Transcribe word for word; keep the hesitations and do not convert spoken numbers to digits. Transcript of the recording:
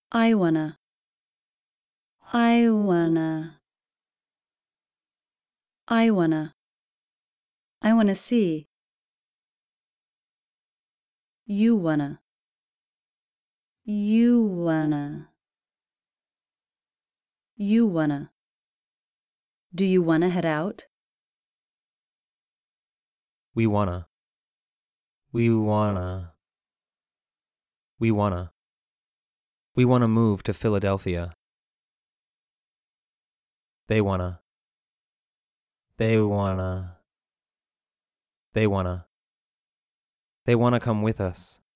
I wanna. I wanna. I wanna. I wanna see. You wanna. You wanna. You wanna. Do you wanna head out? We wanna. We wanna. We wanna. We wanna move to Philadelphia. They wanna. They wanna. They wanna. They wanna come with us.